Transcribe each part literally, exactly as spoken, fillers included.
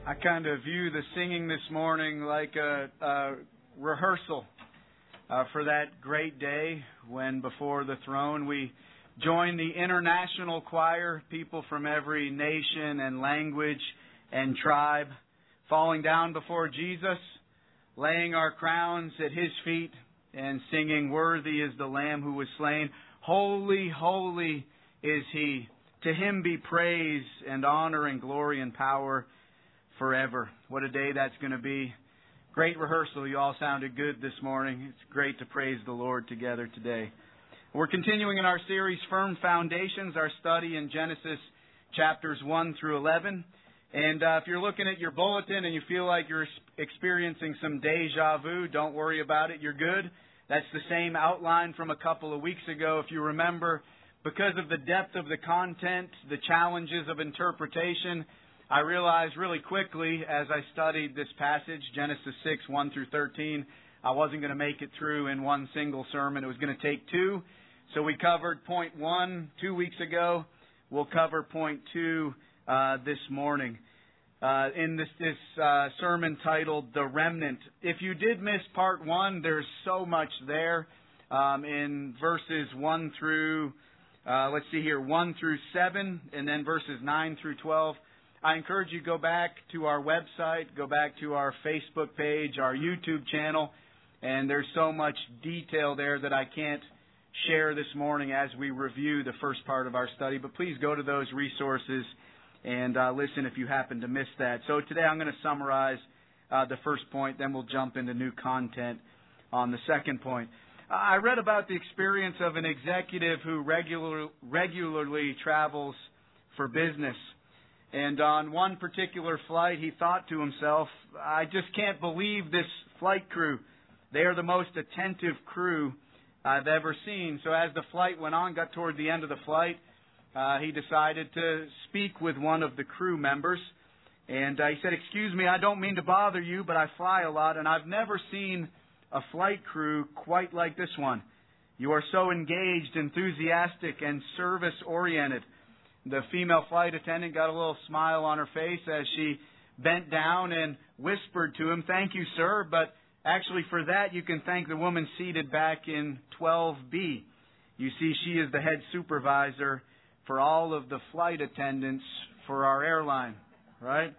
I kind of view the singing this morning like a, a rehearsal uh, for that great day when before the throne we join the international choir, people from every nation and language and tribe, falling down before Jesus, laying our crowns at His feet and singing, "Worthy is the Lamb who was slain. Holy, holy is He. To Him be praise and honor and glory and power forever." What a day that's going to be. Great rehearsal. You all sounded good this morning. It's great to praise the Lord together today. We're continuing in our series, Firm Foundations, our study in Genesis chapters one through eleven. And uh, if you're looking at your bulletin and you feel like you're experiencing some deja vu, don't worry about it. You're good. That's the same outline from a couple of weeks ago. If you remember, because of the depth of the content, the challenges of interpretation, I realized really quickly as I studied this passage, Genesis six, one through thirteen, I wasn't going to make it through in one single sermon. It was going to take two. So we covered point one two weeks ago. We'll cover point two uh, this morning uh, in this, this uh, sermon titled The Remnant. If you did miss part one, there's so much there um, in verses one through, uh, let's see here, one through seven, and then verses nine through twelve. I encourage you to go back to our website, go back to our Facebook page, our YouTube channel, and there's so much detail there that I can't share this morning as we review the first part of our study. But please go to those resources and uh, listen if you happen to miss that. So today I'm going to summarize uh, the first point, then we'll jump into new content on the second point. Uh, I read about the experience of an executive who regular, regularly travels for business. And on one particular flight, he thought to himself, I just can't believe this flight crew. They are the most attentive crew I've ever seen. So as the flight went on, got toward the end of the flight, uh, he decided to speak with one of the crew members. And uh, he said, "Excuse me, I don't mean to bother you, but I fly a lot, and I've never seen a flight crew quite like this one. You are so engaged, enthusiastic, and service-oriented." The female flight attendant got a little smile on her face as she bent down and whispered to him, "Thank you, sir, but actually for that you can thank the woman seated back in twelve B. You see, she is the head supervisor for all of the flight attendants for our airline," right?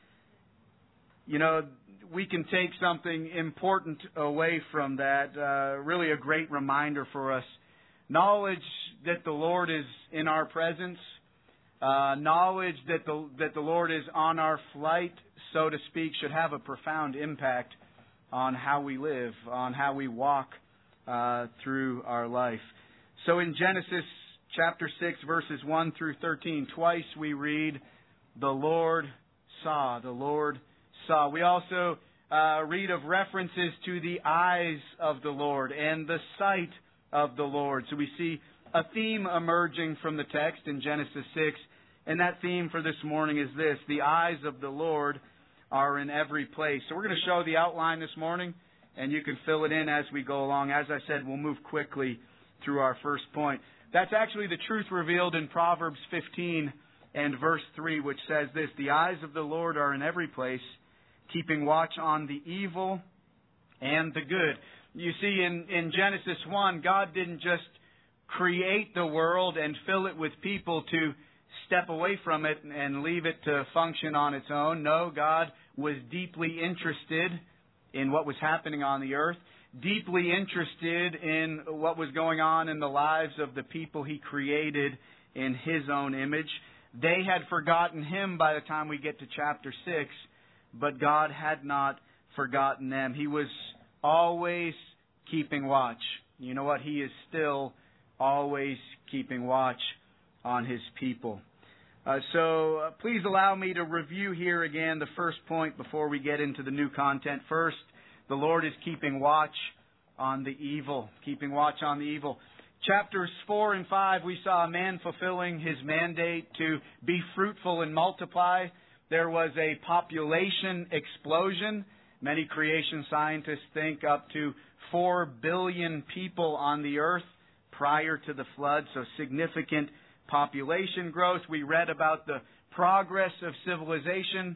You know, we can take something important away from that, uh, really a great reminder for us. Knowledge that the Lord is in our presence, Uh, knowledge that the that the Lord is on our flight, so to speak, should have a profound impact on how we live, on how we walk uh, through our life. So in Genesis chapter six, verses one through thirteen, twice we read, "The Lord saw," the Lord saw. We also uh, read of references to the eyes of the Lord and the sight of the Lord. So we see a theme emerging from the text in Genesis six, and that theme for this morning is this: the eyes of the Lord are in every place. So we're going to show the outline this morning, and you can fill it in as we go along. As I said, we'll move quickly through our first point. That's actually the truth revealed in Proverbs fifteen and verse three, which says this: "The eyes of the Lord are in every place, keeping watch on the evil and the good." You see, in, in Genesis one, God didn't just create the world and fill it with people to step away from it and leave it to function on its own. No, God was deeply interested in what was happening on the earth, deeply interested in what was going on in the lives of the people He created in His own image. They had forgotten Him by the time we get to chapter six, but God had not forgotten them. He was always keeping watch. You know what? He is still always keeping watch on His people. Uh, so uh, please allow me to review here again the first point before we get into the new content. First, the Lord is keeping watch on the evil. Keeping watch on the evil. Chapters four and five, we saw a man fulfilling his mandate to be fruitful and multiply. There was a population explosion. Many creation scientists think up to four billion people on the earth prior to the flood, so significant population growth. We read about the progress of civilization,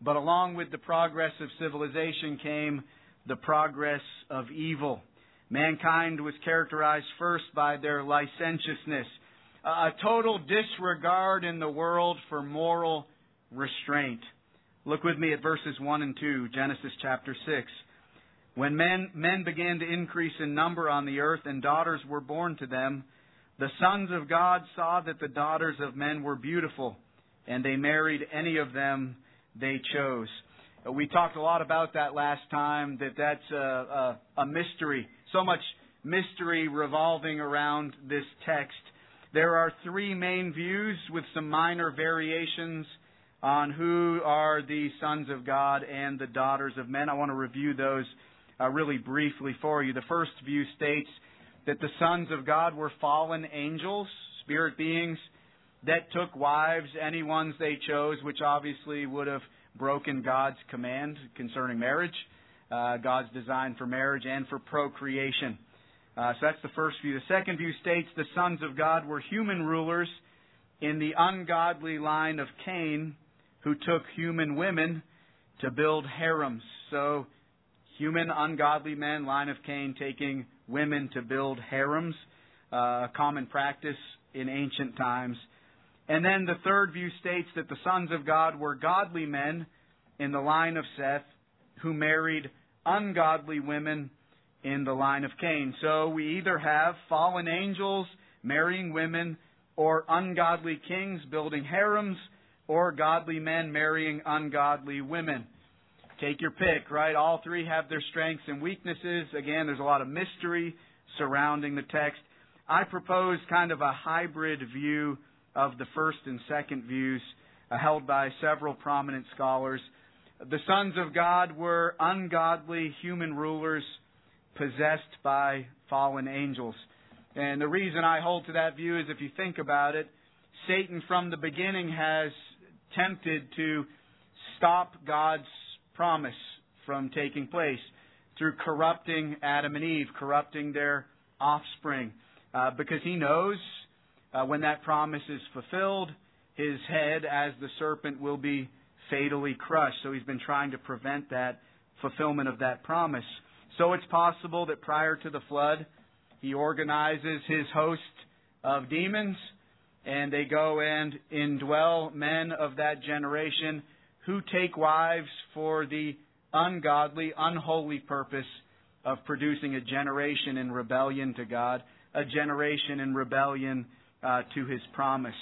But along with the progress of civilization came the progress of evil. Mankind was characterized first by their licentiousness, a total disregard in the world for moral restraint. Look with me at verses one and two, Genesis chapter six. When men, men began to increase in number on the earth and daughters were born to them, the sons of God saw that the daughters of men were beautiful, and they married any of them they chose. We talked a lot about that last time, that that's a, a, a mystery. So much mystery revolving around this text. There are three main views with some minor variations on who are the sons of God and the daughters of men. I want to review those uh, really briefly for you. The first view states that the sons of God were fallen angels, spirit beings, that took wives, any ones they chose, which obviously would have broken God's command concerning marriage, uh, God's design for marriage and for procreation. Uh, so that's the first view. The second view states the sons of God were human rulers in the ungodly line of Cain, who took human women to build harems. So, human ungodly men, line of Cain, taking women to build harems, uh, a common practice in ancient times. And then the third view states that the sons of God were godly men in the line of Seth who married ungodly women in the line of Cain. So we either have fallen angels marrying women, or ungodly kings building harems, or godly men marrying ungodly women. Take your pick, right? All three have their strengths and weaknesses. Again, there's a lot of mystery surrounding the text. I propose kind of a hybrid view of the first and second views uh, held by several prominent scholars. The sons of God were ungodly human rulers possessed by fallen angels. And the reason I hold to that view is, if you think about it, Satan from the beginning has tempted to stop God's promise from taking place through corrupting Adam and Eve, corrupting their offspring, uh, because he knows uh, when that promise is fulfilled, his head, as the serpent, will be fatally crushed. So he's been trying to prevent that fulfillment of that promise. So it's possible that prior to the flood, he organizes his host of demons, and they go and indwell men of that generation who take wives for the ungodly, unholy purpose of producing a generation in rebellion to God, a generation in rebellion uh, to His promise.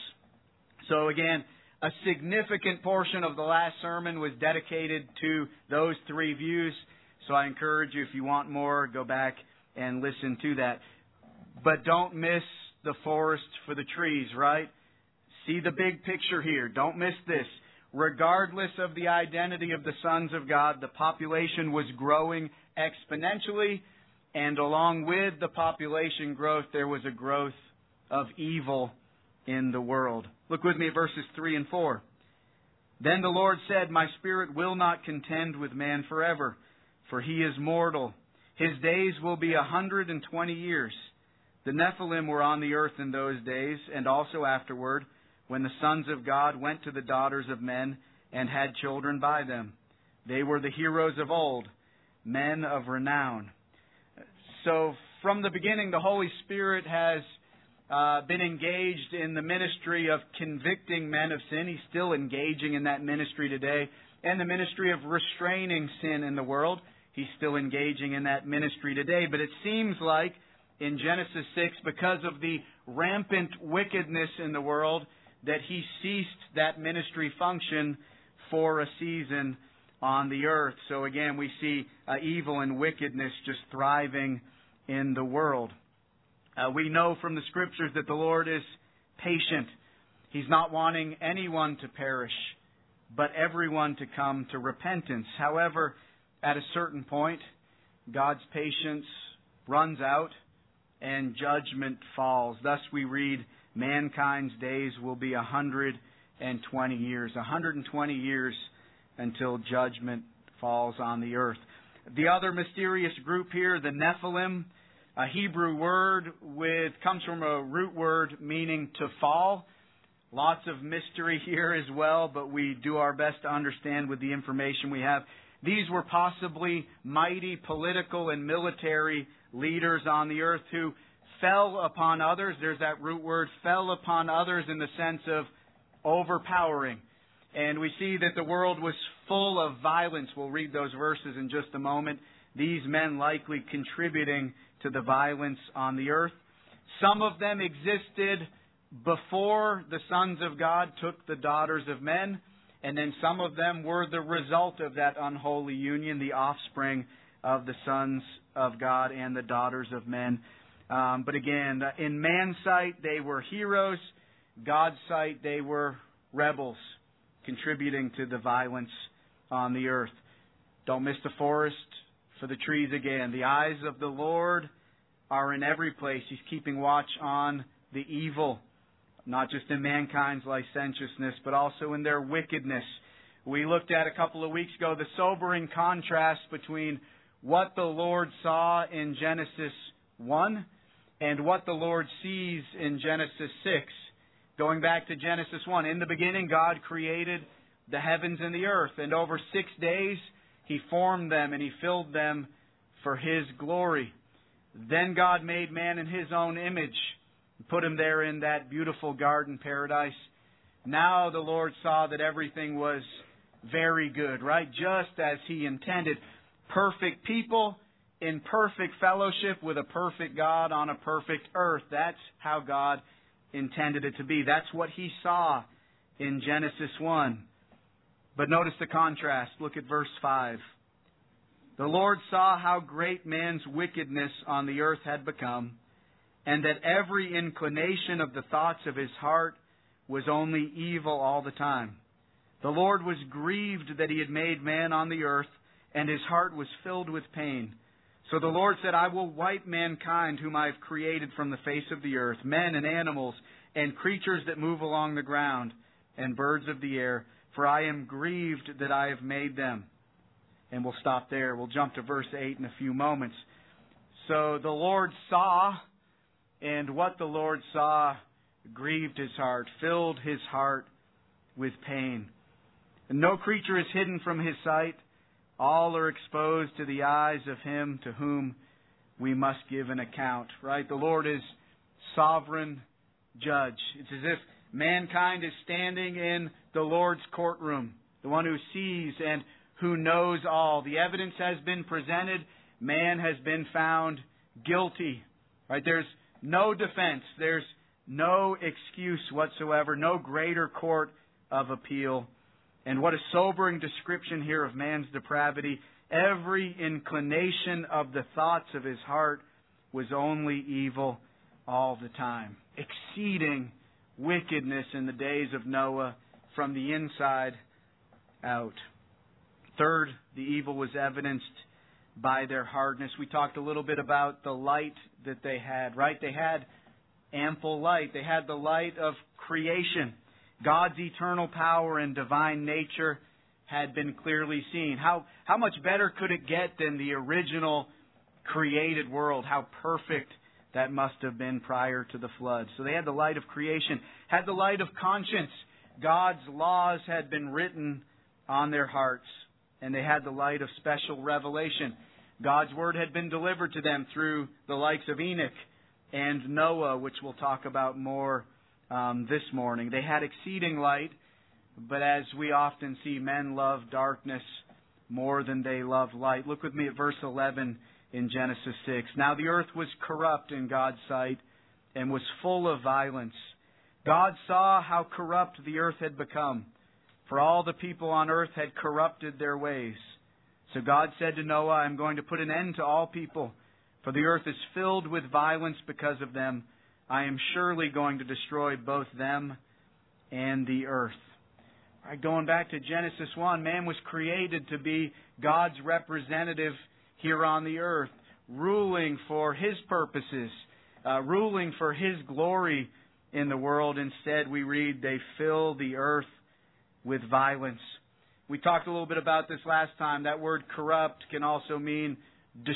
So again, a significant portion of the last sermon was dedicated to those three views. So I encourage you, if you want more, go back and listen to that. But don't miss the forest for the trees, right? See the big picture here. Don't miss this. Regardless of the identity of the sons of God, the population was growing exponentially, and along with the population growth, there was a growth of evil in the world. Look with me at verses three and four. Then the Lord said, "My spirit will not contend with man forever, for he is mortal. His days will be a hundred and twenty years." The Nephilim were on the earth in those days, and also afterward, when the sons of God went to the daughters of men and had children by them. They were the heroes of old, men of renown. So from the beginning, the Holy Spirit has uh, been engaged in the ministry of convicting men of sin. He's still engaging in that ministry today. And the ministry of restraining sin in the world. He's still engaging in that ministry today. But it seems like in Genesis six, because of the rampant wickedness in the world, that He ceased that ministry function for a season on the earth. So again, we see uh, evil and wickedness just thriving in the world. Uh, we know from the Scriptures that the Lord is patient. He's not wanting anyone to perish, but everyone to come to repentance. However, at a certain point, God's patience runs out and judgment falls. Thus we read, mankind's days will be a hundred and twenty years. A hundred and twenty years until judgment falls on the earth. The other mysterious group here, the Nephilim, a Hebrew word with comes from a root word meaning to fall. Lots of mystery here as well, but we do our best to understand with the information we have. These were possibly mighty political and military leaders on the earth who fell upon others. There's that root word, fell upon others, in the sense of overpowering. And we see that the world was full of violence. We'll read those verses in just a moment. These men likely contributing to the violence on the earth. Some of them existed before the sons of God took the daughters of men, and then some of them were the result of that unholy union, the offspring of the sons of God and the daughters of men. Um, but again, in man's sight, they were heroes. God's sight, they were rebels, contributing to the violence on the earth. Don't miss the forest for the trees again. The eyes of the Lord are in every place. He's keeping watch on the evil, not just in mankind's licentiousness, but also in their wickedness. We looked at a couple of weeks ago the sobering contrast between what the Lord saw in Genesis one and what the Lord sees in Genesis six. Going back to Genesis one, in the beginning God created the heavens and the earth, and over six days He formed them and He filled them for His glory. Then God made man in His own image, put him there in that beautiful garden paradise. Now the Lord saw that everything was very good, right? Just as He intended. Perfect people in perfect fellowship with a perfect God on a perfect earth. That's how God intended it to be. That's what He saw in Genesis one. But notice the contrast. Look at verse five. The Lord saw how great man's wickedness on the earth had become, and that every inclination of the thoughts of his heart was only evil all the time. The Lord was grieved that He had made man on the earth, and His heart was filled with pain. So the Lord said, I will wipe mankind whom I have created from the face of the earth, men and animals, and creatures that move along the ground, and birds of the air, for I am grieved that I have made them. And we'll stop there. We'll jump to verse eight in a few moments. So the Lord saw, and what the Lord saw grieved His heart, filled His heart with pain. And no creature is hidden from His sight. All are exposed to the eyes of Him to whom we must give an account. Right? The Lord is sovereign judge. It's as if mankind is standing in the Lord's courtroom, the one who sees and who knows all. The evidence has been presented. Man has been found guilty. Right? There's no defense. There's no excuse whatsoever. No greater court of appeal. And what a sobering description here of man's depravity. Every inclination of the thoughts of his heart was only evil all the time. Exceeding wickedness in the days of Noah from the inside out. Third, the evil was evidenced by their hardness. We talked a little bit about the light that they had, right? They had ample light. They had the light of creation. God's eternal power and divine nature had been clearly seen. How, how much better could it get than the original created world? How perfect that must have been prior to the flood. So they had the light of creation, had the light of conscience. God's laws had been written on their hearts, and they had the light of special revelation. God's Word had been delivered to them through the likes of Enoch and Noah, which we'll talk about more um, this morning. They had exceeding light, but as we often see, men love darkness more than they love light. Look with me at verse eleven in Genesis six. Now the earth was corrupt in God's sight and was full of violence. God saw how corrupt the earth had become, for all the people on earth had corrupted their ways. So God said to Noah, I am going to put an end to all people, for the earth is filled with violence because of them. I am surely going to destroy both them and the earth. All right, going back to Genesis one, man was created to be God's representative here on the earth, ruling for His purposes, uh, ruling for His glory in the world. Instead, we read, they fill the earth with violence. We talked a little bit about this last time. That word corrupt can also mean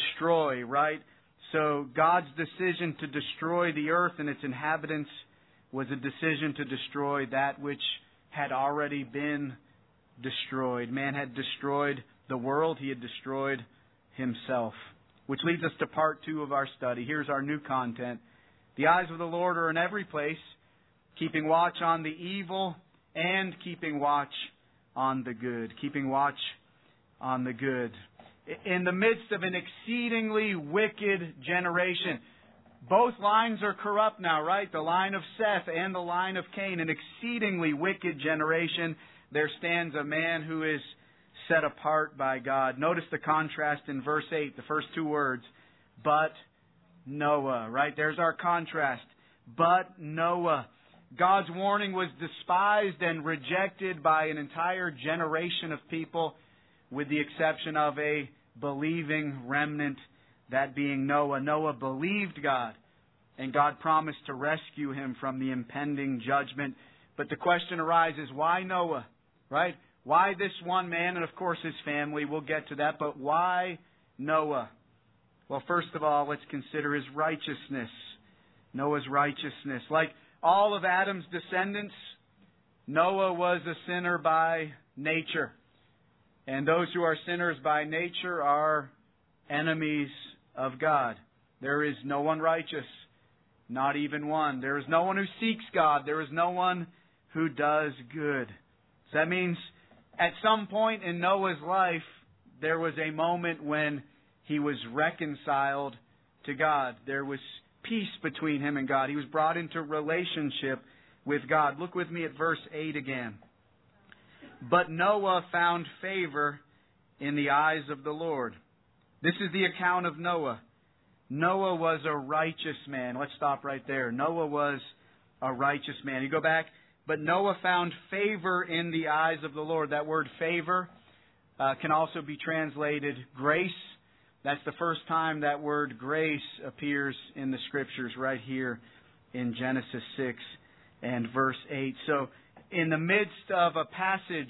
destroy, right? So God's decision to destroy the earth and its inhabitants was a decision to destroy that which had already been destroyed. Man had destroyed the world. He had destroyed himself. Which leads us to part two of our study. Here's our new content. The eyes of the Lord are in every place, keeping watch on the evil and keeping watch on the good. Keeping watch on the good. In the midst of an exceedingly wicked generation. Both lines are corrupt now, right? The line of Seth and the line of Cain. An exceedingly wicked generation. There stands a man who is set apart by God. Notice the contrast in verse eight, the first two words. But Noah, right? There's our contrast. But Noah. God's warning was despised and rejected by an entire generation of people, with the exception of a believing remnant, that being Noah. Noah believed God, and God promised to rescue him from the impending judgment. But the question arises, why Noah? Right? Why this one man, and of course his family? We'll get to that. But why Noah? Well, first of all, let's consider his righteousness. Noah's righteousness. Like all of Adam's descendants, Noah was a sinner by nature. And those who are sinners by nature are enemies of God. There is no one righteous, not even one. There is no one who seeks God. There is no one who does good. So that means at some point in Noah's life, there was a moment when he was reconciled to God. There was peace between him and God. He was brought into relationship with God. Look with me at verse eight again. But Noah found favor in the eyes of the Lord. This is the account of Noah. Noah was a righteous man. Let's stop right there. Noah was a righteous man. You go back. But Noah found favor in the eyes of the Lord. That word favor uh, can also be translated grace. That's the first time that word grace appears in the Scriptures, right here in Genesis six and verse eight. So, in the midst of a passage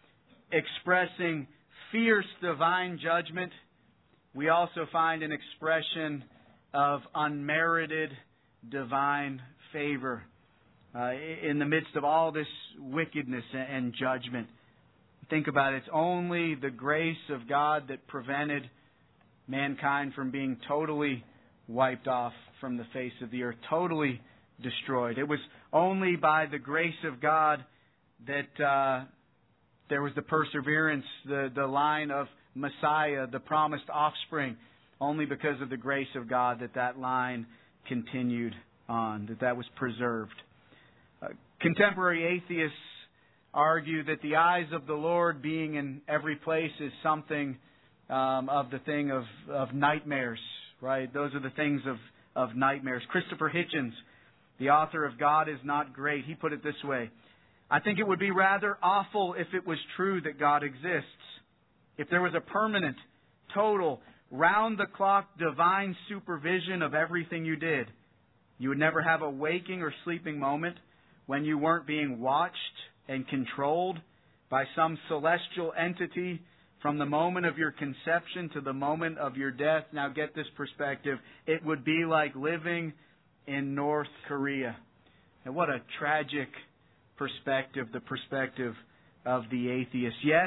expressing fierce divine judgment, we also find an expression of unmerited divine favor. Uh, in the midst of all this wickedness and judgment. Think about it. It's only the grace of God that prevented mankind from being totally wiped off from the face of the earth, totally destroyed. It was only by the grace of God that uh, there was the perseverance, the, the line of Messiah, the promised offspring. Only because of the grace of God that that line continued on, that that was preserved. Uh, contemporary atheists argue that the eyes of the Lord being in every place is something um, of the thing of, of nightmares, right? Those are the things of, of nightmares. Christopher Hitchens, the author of God is Not Great, he put it this way: I think it would be rather awful if it was true that God exists. If there was a permanent, total, round-the-clock divine supervision of everything you did, you would never have a waking or sleeping moment when you weren't being watched and controlled by some celestial entity from the moment of your conception to the moment of your death. Now get this perspective. It would be like living in North Korea. And what a tragic perspective, the perspective of the atheist. Yes,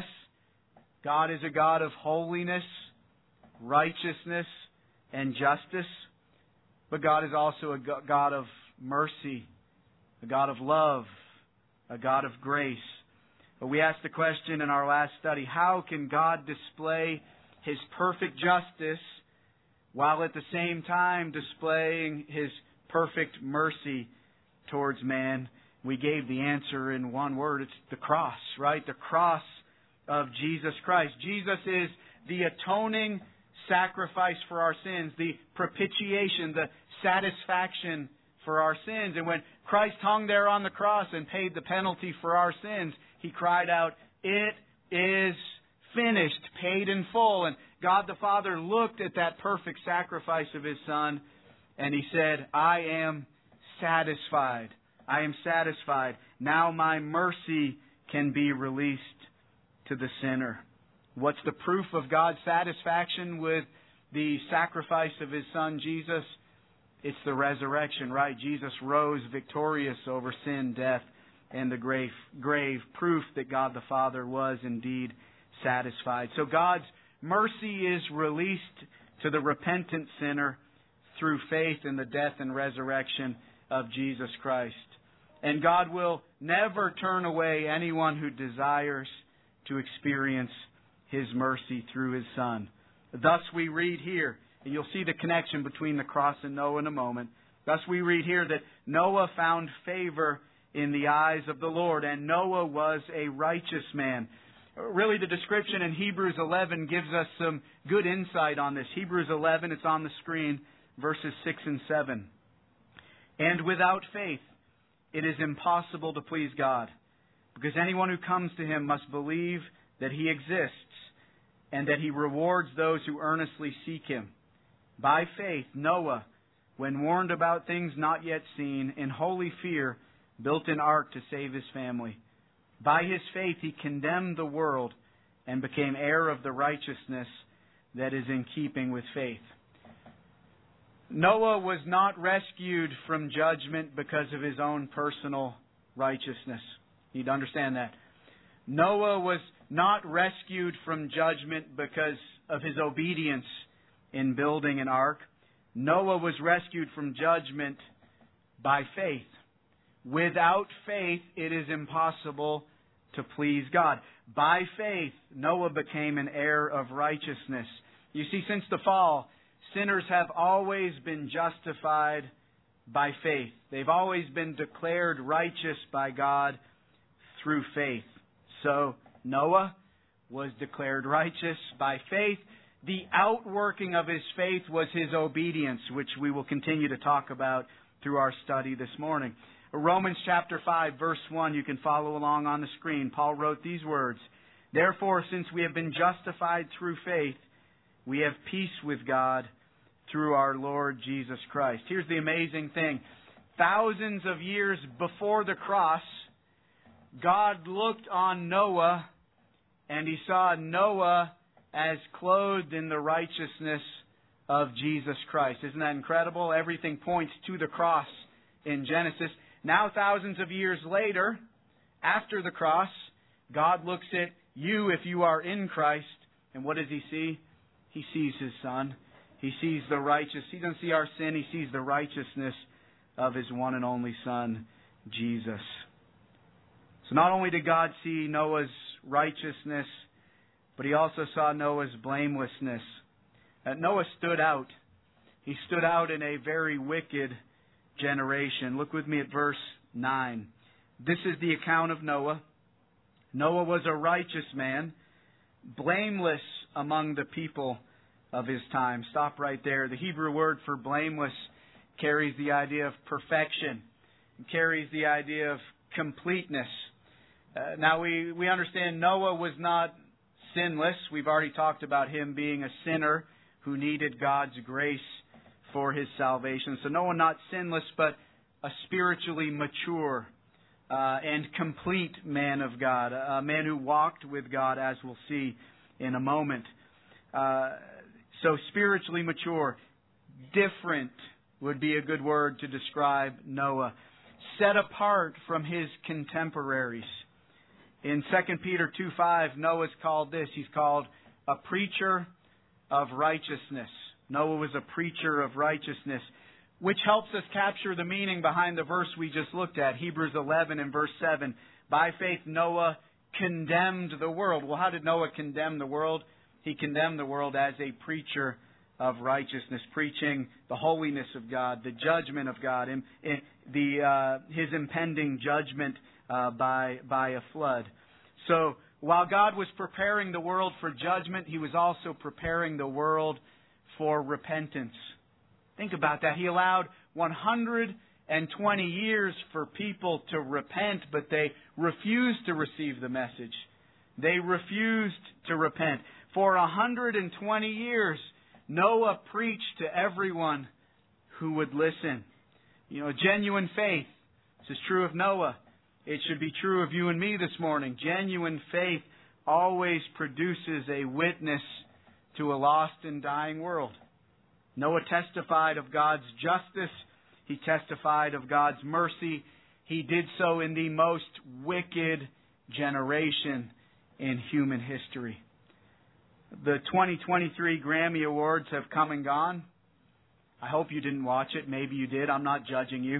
God is a God of holiness, righteousness, and justice. But God is also a God of mercy, a God of love, a God of grace. But we asked the question in our last study, how can God display His perfect justice while at the same time displaying His perfect mercy towards man? We gave the answer in one word. It's the cross, right? The cross of Jesus Christ. Jesus is the atoning sacrifice for our sins, the propitiation, the satisfaction for our sins. And when Christ hung there on the cross and paid the penalty for our sins, He cried out, "It is finished," paid in full. And God the Father looked at that perfect sacrifice of His Son and He said, "I am satisfied. I am satisfied. Now my mercy can be released to the sinner." What's the proof of God's satisfaction with the sacrifice of His Son, Jesus? It's the resurrection, right? Jesus rose victorious over sin, death, and the grave, grave, proof that God the Father was indeed satisfied. So God's mercy is released to the repentant sinner through faith in the death and resurrection of Jesus Christ. And God will never turn away anyone who desires to experience His mercy through His Son. Thus we read here, and you'll see the connection between the cross and Noah in a moment. Thus we read here that Noah found favor in the eyes of the Lord, and Noah was a righteous man. Really, the description in Hebrews eleven gives us some good insight on this. Hebrews eleven, it's on the screen, verses six and seven. And without faith, it is impossible to please God, because anyone who comes to Him must believe that He exists and that He rewards those who earnestly seek Him. By faith, Noah, when warned about things not yet seen, in holy fear, built an ark to save his family. By his faith, he condemned the world and became heir of the righteousness that is in keeping with faith. Noah was not rescued from judgment because of his own personal righteousness. You need to understand that. Noah was not rescued from judgment because of his obedience in building an ark. Noah was rescued from judgment by faith. Without faith, it is impossible to please God. By faith, Noah became an heir of righteousness. You see, since the fall, sinners have always been justified by faith. They've always been declared righteous by God through faith. So, Noah was declared righteous by faith. The outworking of his faith was his obedience, which we will continue to talk about through our study this morning. Romans chapter five, verse one, you can follow along on the screen. Paul wrote these words, "Therefore, since we have been justified through faith, we have peace with God through our Lord Jesus Christ." Here's the amazing thing. Thousands of years before the cross, God looked on Noah, and He saw Noah as clothed in the righteousness of Jesus Christ. Isn't that incredible? Everything points to the cross in Genesis. Now, thousands of years later, after the cross, God looks at you if you are in Christ, and what does He see? He sees His Son. He sees the righteous. He doesn't see our sin. He sees the righteousness of His one and only Son, Jesus. So not only did God see Noah's righteousness, but He also saw Noah's blamelessness. Uh, Noah stood out. He stood out in a very wicked generation. Look with me at verse nine. This is the account of Noah. Noah was a righteous man, blameless among the people of his time. Stop right there. The Hebrew word for blameless carries the idea of perfection. It carries the idea of completeness. Uh, now we, we understand Noah was not sinless. We've already talked about him being a sinner who needed God's grace for his salvation. So Noah not sinless, but a spiritually mature uh, and complete man of God, a man who walked with God, as we'll see in a moment. Uh, so spiritually mature, different would be a good word to describe Noah. Set apart from his contemporaries. In Second Peter two five, Noah's called this. He's called a preacher of righteousness. Noah was a preacher of righteousness, which helps us capture the meaning behind the verse we just looked at, Hebrews eleven and verse seven. By faith, Noah condemned the world. Well, how did Noah condemn the world? He condemned the world as a preacher of righteousness, preaching the holiness of God, the judgment of God, and the uh, His impending judgment uh, by by a flood. So, while God was preparing the world for judgment, He was also preparing the world for repentance. Think about that. He allowed one hundred twenty years for people to repent, but they refused to receive the message. They refused to repent. For one hundred twenty years, Noah preached to everyone who would listen. You know, genuine faith. This is true of Noah. It should be true of you and me this morning. Genuine faith always produces a witness to a lost and dying world. Noah testified of God's justice. He testified of God's mercy. He did so in the most wicked generation in human history. The twenty twenty-three Grammy Awards have come and gone. I hope you didn't watch it. Maybe you did. I'm not judging you.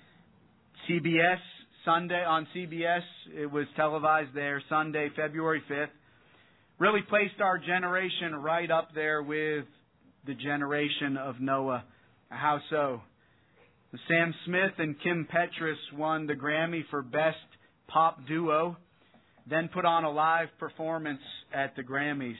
C B S, Sunday on C B S, it was televised there, Sunday, February fifth. Really placed our generation right up there with the generation of Noah. How so? Sam Smith and Kim Petras won the Grammy for Best Pop Duo, then put on a live performance at the Grammys.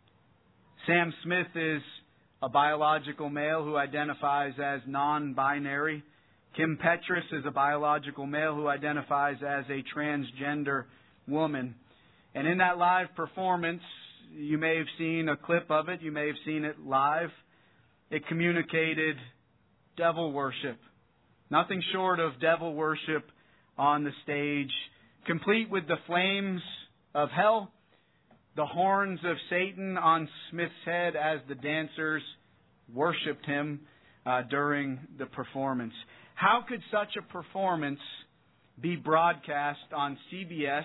Sam Smith is a biological male who identifies as non-binary. Kim Petras is a biological male who identifies as a transgender woman. And in that live performance, you may have seen a clip of it, you may have seen it live. It communicated devil worship. Nothing short of devil worship on the stage, complete with the flames of hell, the horns of Satan on Smith's head as the dancers worshipped him uh, during the performance. How could such a performance be broadcast on C B S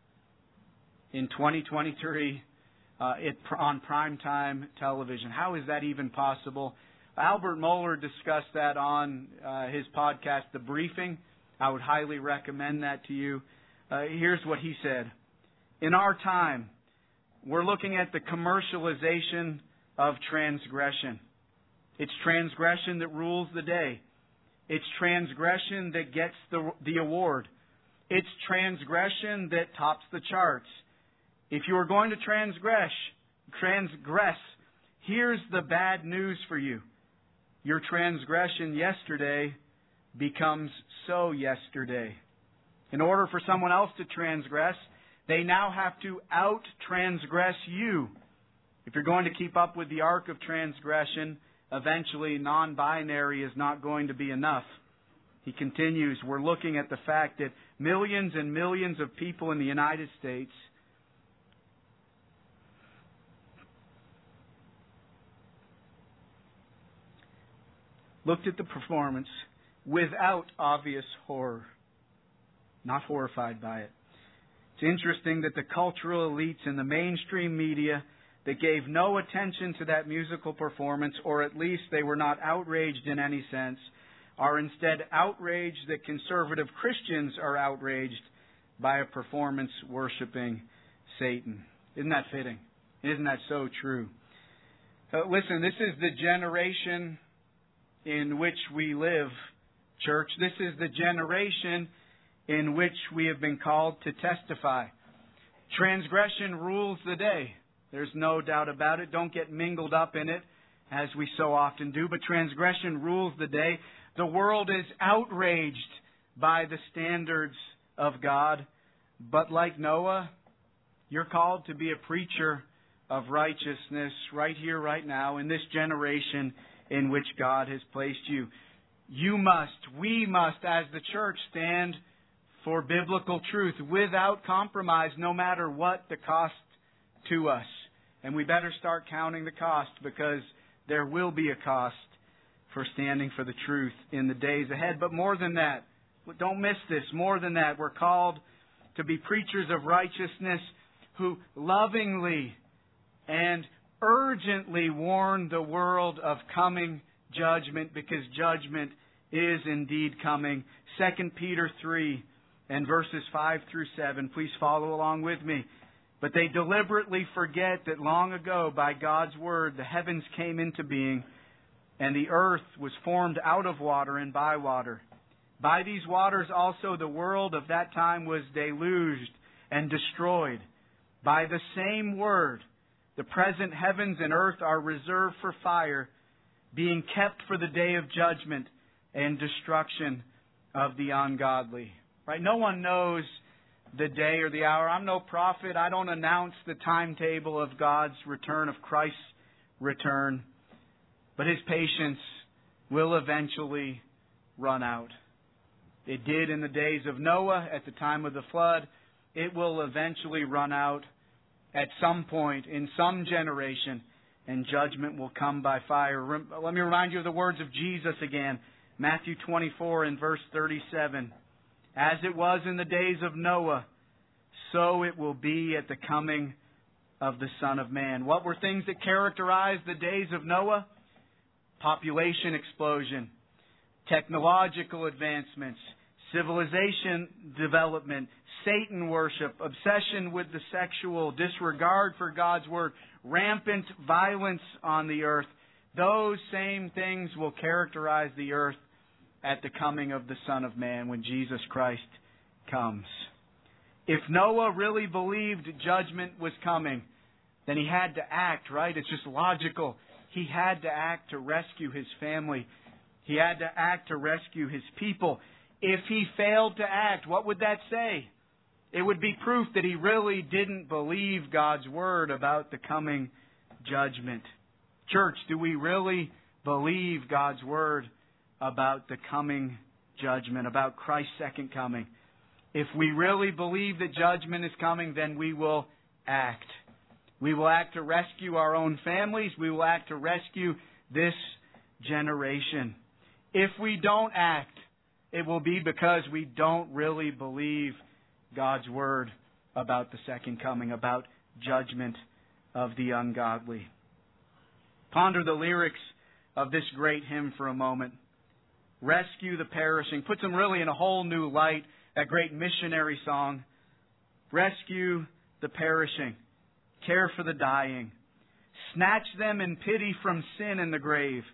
in twenty twenty-three uh, it, on primetime television? How is that even possible? Albert Mohler discussed that on uh, his podcast, The Briefing. I would highly recommend that to you. Uh, here's what he said. In our time, we're looking at the commercialization of transgression. It's transgression that rules the day. It's transgression that gets the, the award. It's transgression that tops the charts. If you are going to transgress, transgress, here's the bad news for you. Your transgression yesterday becomes so yesterday. In order for someone else to transgress, they now have to out-transgress you. If you're going to keep up with the arc of transgression, eventually non-binary is not going to be enough. He continues, we're looking at the fact that millions and millions of people in the United States looked at the performance without obvious horror, not horrified by it. It's interesting that the cultural elites in the mainstream media that gave no attention to that musical performance, or at least they were not outraged in any sense, are instead outraged that conservative Christians are outraged by a performance worshiping Satan. Isn't that fitting? Isn't that so true? Uh, listen, this is the generation in which we live, church. This is the generation in which we have been called to testify. Transgression rules the day. There's no doubt about it. Don't get mingled up in it, as we so often do. But transgression rules the day. The world is outraged by the standards of God. But like Noah, you're called to be a preacher of righteousness right here, right now, in this generation in which God has placed you. You must, we must, as the church, stand for biblical truth without compromise, no matter what the cost to us. And we better start counting the cost, because there will be a cost for standing for the truth in the days ahead. But more than that, don't miss this, more than that, we're called to be preachers of righteousness who lovingly and urgently warn the world of coming judgment, because judgment is indeed coming. Second Peter three and verses five through seven. Please follow along with me. But they deliberately forget that long ago, by God's word, the heavens came into being, and the earth was formed out of water and by water. By these waters also the world of that time was deluged and destroyed. By the same word, the present heavens and earth are reserved for fire, being kept for the day of judgment and destruction of the ungodly. Right? No one knows the day or the hour. I'm no prophet. I don't announce the timetable of God's return, of Christ's return. But His patience will eventually run out. It did in the days of Noah at the time of the flood. It will eventually run out at some point in some generation. and judgment will come by fire. Rem- Let me remind you of the words of Jesus again. Matthew twenty-four and verse thirty-seven. As it was in the days of Noah, so it will be at the coming of the Son of Man. What were things that characterized the days of Noah? Population explosion, technological advancements, civilization development, Satan worship, obsession with the sexual, disregard for God's Word, rampant violence on the earth. Those same things will characterize the earth at the coming of the Son of Man when Jesus Christ comes. If Noah really believed judgment was coming, then he had to act, right? It's just logical. He had to act to rescue his family. He had to act to rescue his people. If he failed to act, what would that say? It would be proof that he really didn't believe God's Word about the coming judgment. Church, do we really believe God's Word about the coming judgment, about Christ's second coming? If we really believe that judgment is coming, then we will act. We will act to rescue our own families. We will act to rescue this generation. If we don't act, it will be because we don't really believe God's Word about the second coming, about judgment of the ungodly. Ponder the lyrics of this great hymn for a moment. Rescue the perishing. Puts them really in a whole new light. That great missionary song. Rescue the perishing. Care for the dying. Snatch them in pity from sin and the grave.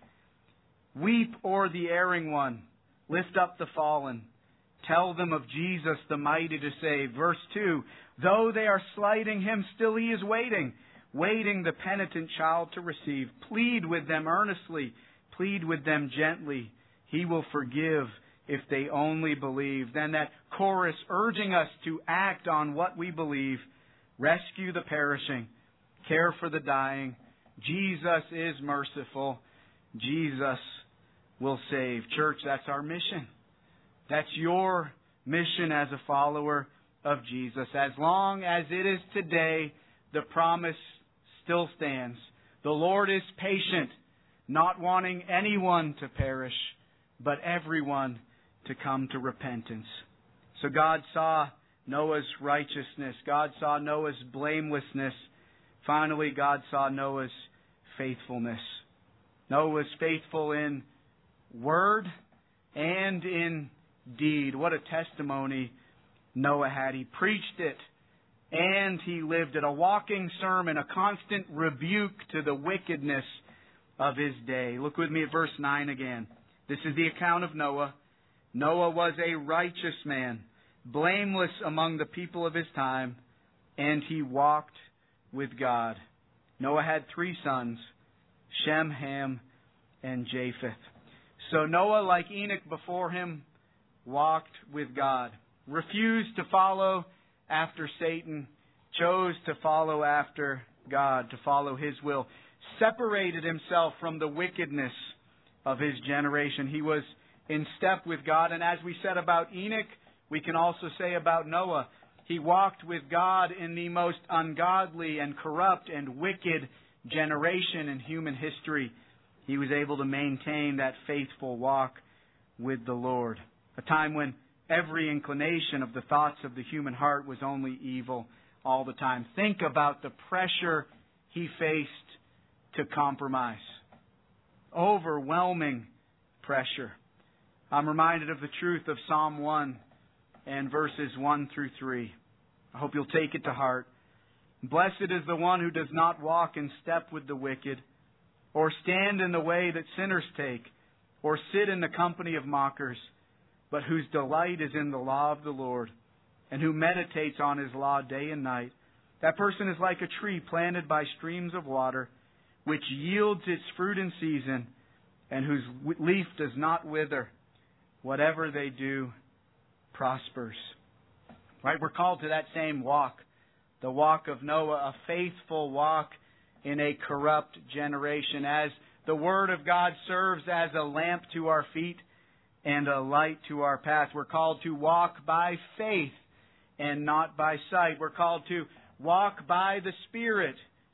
Weep o'er the erring one. Lift up the fallen. Tell them of Jesus, the mighty to save. Verse two. Though they are slighting Him, still He is waiting. Waiting the penitent child to receive. Plead with them earnestly. Plead with them gently. He will forgive if they only believe. Then that chorus urging us to act on what we believe. Rescue the perishing. Care for the dying. Jesus is merciful. Jesus will save. Church, that's our mission. That's your mission as a follower of Jesus. As long as it is today, the promise still stands. The Lord is patient, not wanting anyone to perish, but everyone to come to repentance. So God saw Noah's righteousness. God saw Noah's blamelessness. Finally, God saw Noah's faithfulness. Noah was faithful in word and in deed. What a testimony Noah had. He preached it and he lived it. A walking sermon, a constant rebuke to the wickedness of his day. Look with me at verse nine again. This is the account of Noah. Noah was a righteous man, blameless among the people of his time, and he walked with God. Noah had three sons, Shem, Ham, and Japheth. So Noah, like Enoch before him, walked with God, refused to follow after Satan, chose to follow after God, to follow His will, separated himself from the wickedness of his generation. He was in step with God, and as we said about Enoch, we can also say about Noah, he walked with God in the most ungodly and corrupt and wicked generation in human history. He was able to maintain that faithful walk with the Lord. A time when every inclination of the thoughts of the human heart was only evil all the time. Think about the pressure he faced to compromise. Overwhelming pressure. I'm reminded of the truth of Psalm one and verses one through three. I hope you'll take it to heart. Blessed is the one who does not walk in step with the wicked, or stand in the way that sinners take, or sit in the company of mockers, but whose delight is in the law of the Lord, and who meditates on His law day and night. That person is like a tree planted by streams of water, which yields its fruit in season, and whose leaf does not wither. Whatever they do prospers. Right? We're called to that same walk. The walk of Noah, a faithful walk in a corrupt generation. As the Word of God serves as a lamp to our feet and a light to our path. We're called to walk by faith and not by sight. We're called to walk by the Spirit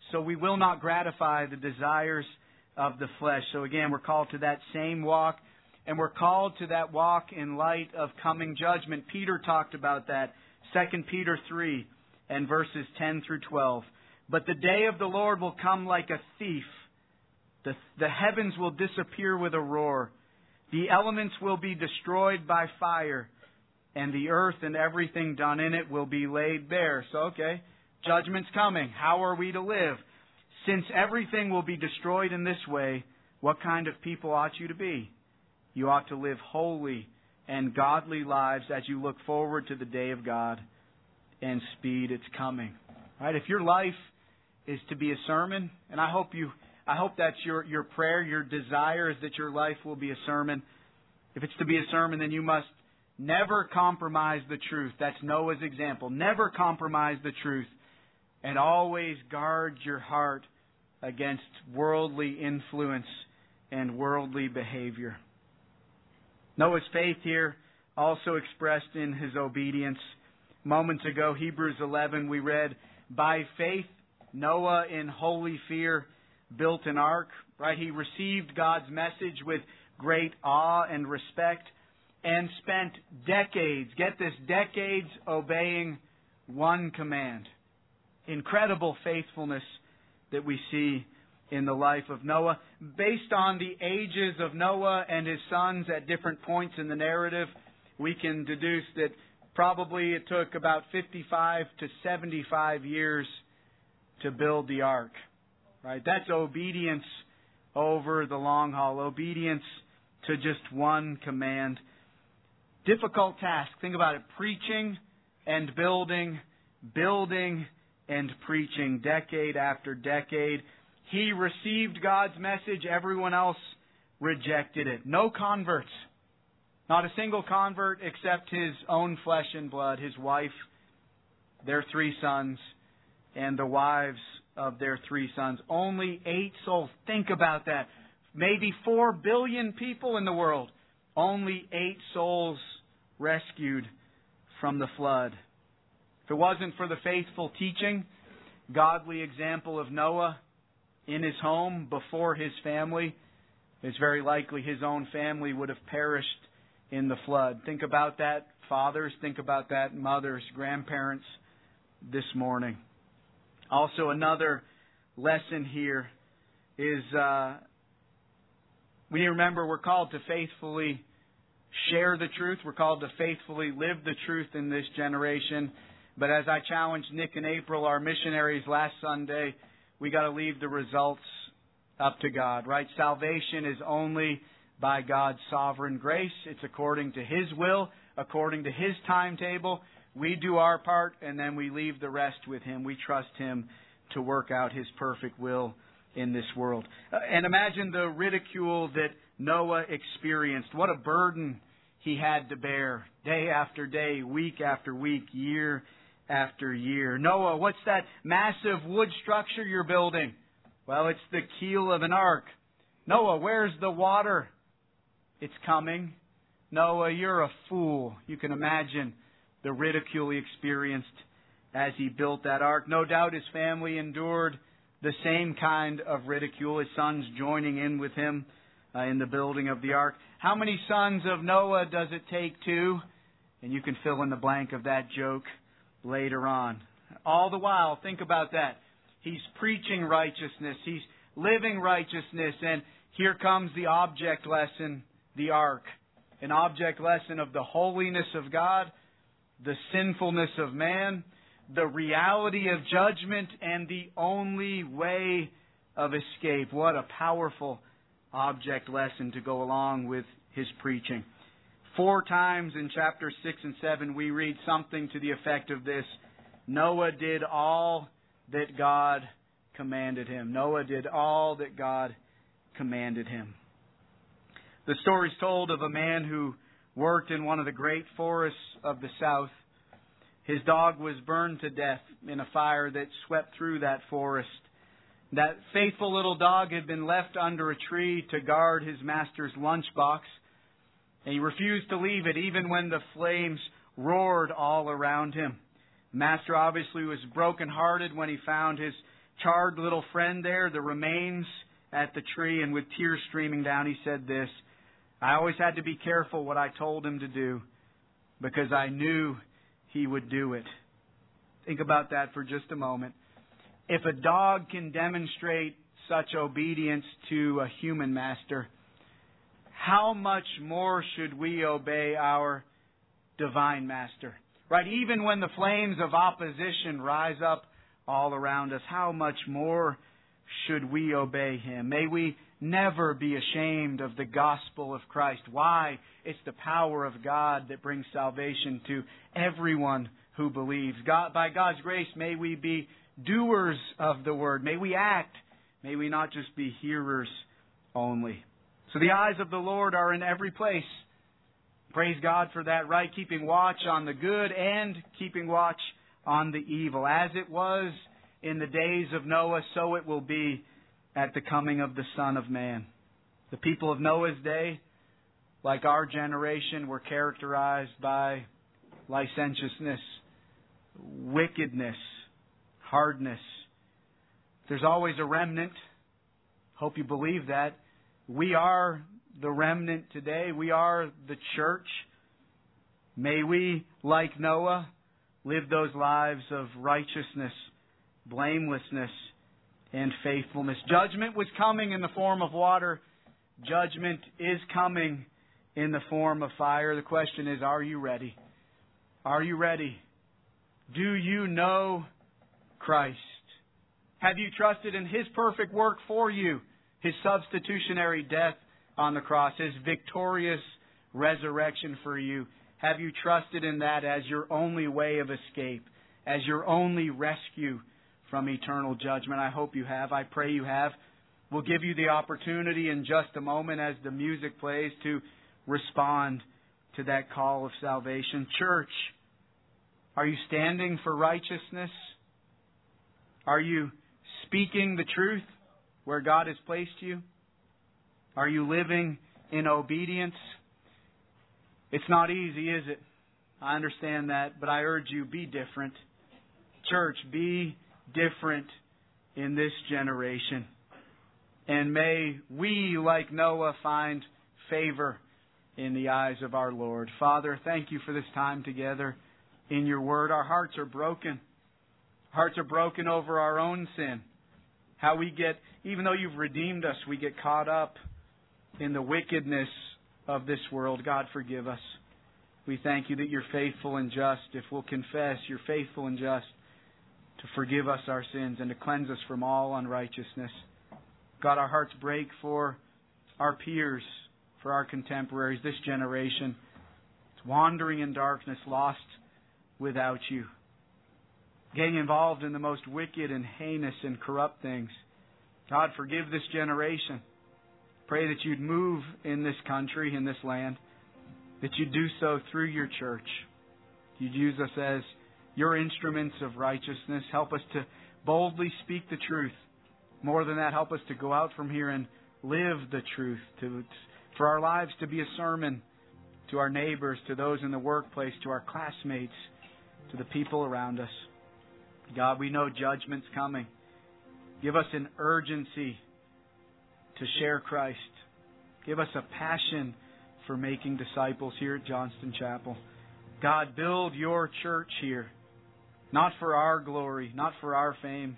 so we will not gratify the desires of the flesh. So again, we're called to that same walk, and we're called to that walk in light of coming judgment. Peter talked about that, Second Peter three and verses ten through twelve. But the day of the Lord will come like a thief. The, the heavens will disappear with a roar. The elements will be destroyed by fire, and the earth and everything done in it will be laid bare. So, okay, judgment's coming. How are we to live? Since everything will be destroyed in this way, what kind of people ought you to be? You ought to live holy and godly lives as you look forward to the day of God and speed its coming. Right? If your life is to be a sermon, and I hope you, I hope that's your, your prayer, your desire is that your life will be a sermon. If it's to be a sermon, then you must never compromise the truth. That's Noah's example. Never compromise the truth, and always guard your heart against worldly influence and worldly behavior. Noah's faith here also expressed in his obedience. Moments ago, Hebrews eleven, we read, by faith, Noah in holy fear built an ark. Right? He received God's message with great awe and respect and spent decades, get this, decades obeying one command. Incredible faithfulness that we see in the life of Noah. Based on the ages of Noah and his sons at different points in the narrative, we can deduce that probably it took about fifty-five to seventy-five years to build the ark. Right? That's obedience over the long haul. Obedience to just one command. Difficult task. Think about it. Preaching and building, building and preaching, decade after decade. He received God's message. Everyone else rejected it. No converts. Not a single convert except his own flesh and blood, his wife, their three sons, and the wives of their three sons. Only eight souls. Think about that. Maybe four billion people in the world. Only eight souls rescued from the flood. If it wasn't for the faithful teaching, godly example of Noah in his home before his family, it's very likely his own family would have perished in the flood. Think about that, fathers. Think about that, mothers, grandparents, this morning. Also, another lesson here is uh, we need to remember we're called to faithfully share the truth. We're called to faithfully live the truth in this generation. But as I challenged Nick and April, our missionaries, last Sunday, we got to leave the results up to God, right? Salvation is only by God's sovereign grace. It's according to His will, according to His timetable. We do our part, and then we leave the rest with Him. We trust Him to work out His perfect will in this world. Uh, and imagine the ridicule that Noah experienced. What a burden he had to bear day after day, week after week, year after year. Noah, what's that massive wood structure you're building? Well, it's the keel of an ark. Noah, where's the water? It's coming. Noah, you're a fool. You can imagine the ridicule he experienced as he built that ark. No doubt his family endured the same kind of ridicule, his sons joining in with him uh, in the building of the ark. How many sons of Noah does it take to? And you can fill in the blank of that joke later on. All the while, think about that. He's preaching righteousness. He's living righteousness. And here comes the object lesson, the ark. An object lesson of the holiness of God, the sinfulness of man, the reality of judgment, and the only way of escape. What a powerful object lesson to go along with his preaching. Four times in chapter six and seven we read something to the effect of this. Noah did all that God commanded him. Noah did all that God commanded him. The story is told of a man who worked in one of the great forests of the south. His dog was burned to death in a fire that swept through that forest. That faithful little dog had been left under a tree to guard his master's lunchbox, and he refused to leave it even when the flames roared all around him. Master obviously was brokenhearted when he found his charred little friend there, the remains at the tree, and with tears streaming down, he said this, "I always had to be careful what I told him to do because I knew he would do it." Think about that for just a moment. If a dog can demonstrate such obedience to a human master, how much more should we obey our divine master? Right? Even when the flames of opposition rise up all around us, how much more should we obey Him? May we never be ashamed of the gospel of Christ. Why? It's the power of God that brings salvation to everyone who believes. God, by God's grace, may we be doers of the word. May we act. May we not just be hearers only. So the eyes of the Lord are in every place. Praise God for that, right? Keeping watch on the good and keeping watch on the evil. As it was in the days of Noah, so it will be at the coming of the Son of Man. The people of Noah's day, like our generation, were characterized by licentiousness, wickedness, hardness. There's always a remnant. Hope you believe that. We are the remnant today. We are the church. May we, like Noah, live those lives of righteousness, blamelessness, and faithfulness. Judgment was coming in the form of water. Judgment is coming in the form of fire. The question is, are you ready? Are you ready? Do you know Christ? Have you trusted in His perfect work for you? His substitutionary death on the cross, His victorious resurrection for you. Have you trusted in that as your only way of escape, as your only rescue from eternal judgment? I hope you have. I pray you have. We'll give you the opportunity in just a moment as the music plays to respond to that call of salvation. Church, are you standing for righteousness? Are you speaking the truth where God has placed you? Are you living in obedience? It's not easy, is it? I understand that, but I urge you, be different. Church, be different in this generation. And may we, like Noah, find favor in the eyes of our Lord. Father, thank you for this time together in your word. Our hearts are broken. Hearts are broken over our own sin. How we get, even though you've redeemed us, we get caught up in the wickedness of this world. God, forgive us. We thank you that you're faithful and just. If we'll confess, you're faithful and just to forgive us our sins and to cleanse us from all unrighteousness. God, our hearts break for our peers, for our contemporaries, this generation. It's wandering in darkness, lost without you. Getting involved in the most wicked and heinous and corrupt things. God, forgive this generation. Pray that you'd move in this country, in this land, that you'd do so through your church. You'd use us as your instruments of righteousness. Help us to boldly speak the truth. More than that, help us to go out from here and live the truth. To, for our lives to be a sermon to our neighbors, to those in the workplace, to our classmates, to the people around us. God, we know judgment's coming. Give us an urgency to share Christ. Give us a passion for making disciples here at Johnston Chapel. God, build your church here, not for our glory, not for our fame,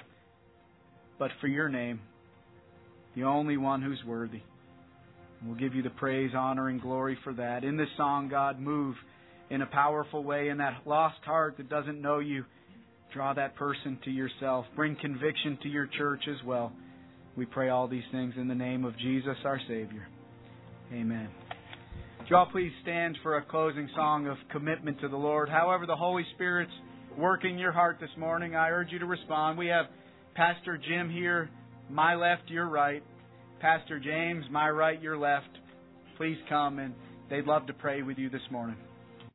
but for your name, the only one who's worthy. We'll give you the praise, honor, and glory for that. In this song, God, move in a powerful way in that lost heart that doesn't know you. Draw that person to yourself. Bring conviction to your church as well. We pray all these things in the name of Jesus, our Savior. Amen. Would you all please stand for a closing song of commitment to the Lord. However the Holy Spirit's working your heart this morning, I urge you to respond. We have Pastor Jim here, my left, your right. Pastor James, my right, your left. Please come, and they'd love to pray with you this morning.